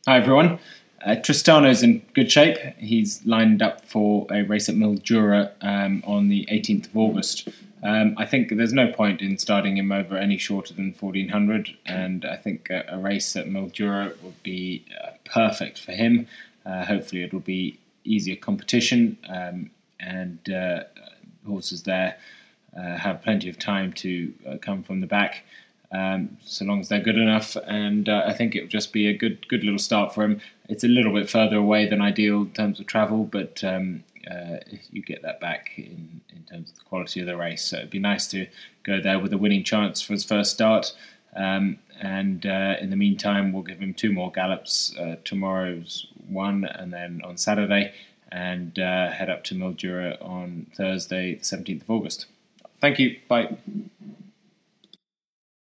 Hi everyone. Tristano's in good shape. He's lined up for a race at Mildura on the 18th of August. I think there's no point in starting him over any shorter than 1400, and I think a race at Mildura would be perfect for him. Hopefully it'll be easier competition, and horses there have plenty of time to come from the back. So long as they're good enough, and I think it would just be a good little start for him. It's a little bit further away than ideal in terms of travel, but you get that back in terms of the quality of the race. So it'd be nice to go there with a winning chance for his first start. And in the meantime, we'll give him 2 more gallops. Tomorrow's one, and then on Saturday, and head up to Mildura on Thursday, the 17th of August. Thank you. Bye.